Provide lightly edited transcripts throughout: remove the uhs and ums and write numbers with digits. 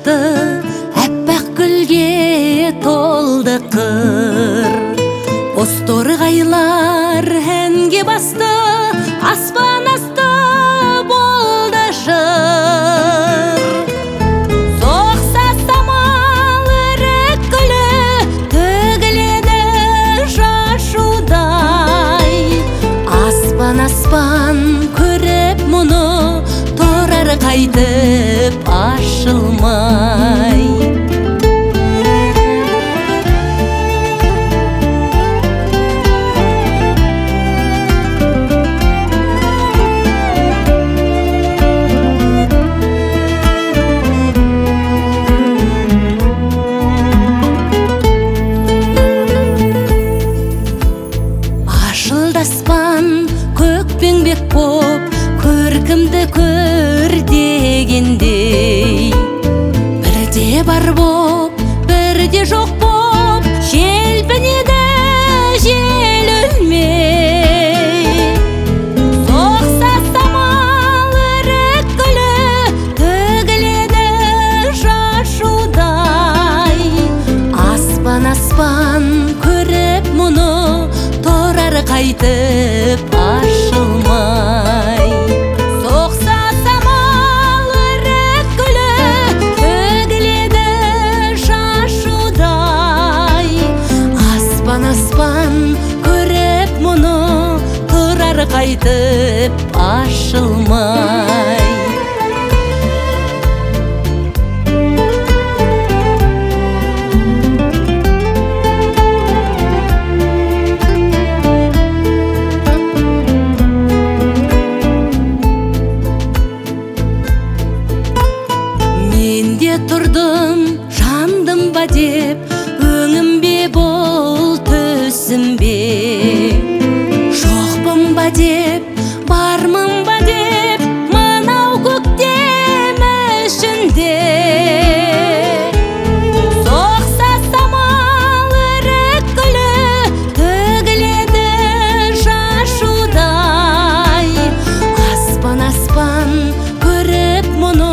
açtı, әппақ гүлге толды қыр. Бозтор қайлар әнге басты, аспан асты болды жыр. Соқса самал ірік гүлі, төгіледі шашудай. Аспан көріп мұны, тұрар қайтып ашылмай. Аспан көкпеңбек боп, көркімді көр дегендей. Бірде бар боп, бірде жоқ боп, желпінеді жел өлмей. Соқса самал ірік гүлі, төгіледі шашудай. Аспан көріп мұны, тұрар қайтып ашылмай. Соқса самал ірік гүлі, төгіледі шашудай. Аспан көріп мұны, тұрар қайтып ашылмай. Тұрдым, жандым ба деп, өңім бе бұл төсім бе? Жоқпын ба деп, бармын ба деп, мынау көктем ішінде. Соқса самал ірік гүлі, төгіледі шашудай. Аспан көріп мұны,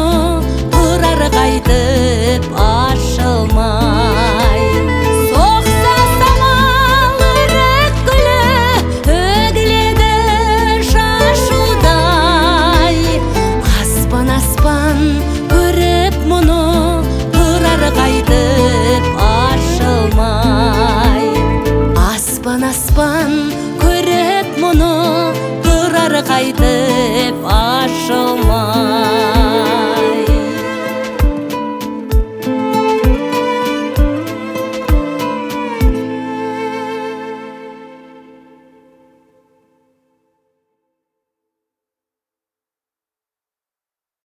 қайтып ашылмай. Соқса самал ірік гүлі, төгіледі шашудай. Аспан көріп мұны, тұрар қайтып ашылмай. Аспан көріп мұны, тұрар қайтып